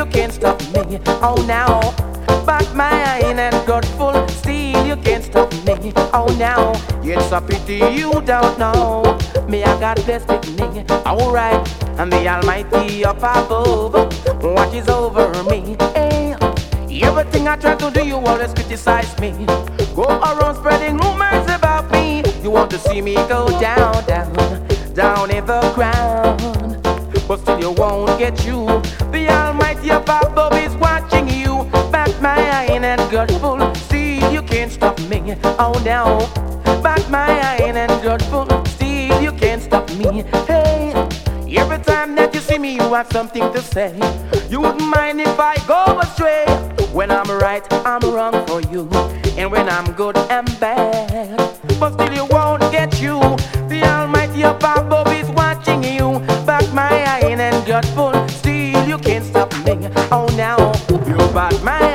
can't stop me. Oh now, bad mind and gutful, still you can't stop me. Oh now, it's a pity you don't know. Me I got blessed with me. Alright, and the Almighty up above watches over me. Hey, everything I try to do, you always criticize me. Go around spreading rumors about me. You want to see me go down, down, down in the ground, but still you won't get you. The Almighty up above is watching you. Back mind and gutful, still you can't stop me. Oh now, back mind and gutful, still you can't stop me. Hey, every time that you see me, you have something to say. You wouldn't mind if I go astray. When I'm right, I'm wrong for you, and when I'm good, I'm bad, but still you won't get you. The Almighty up above is watching you. Back my eye and gutful, still you can't stop me. Oh now, you bad man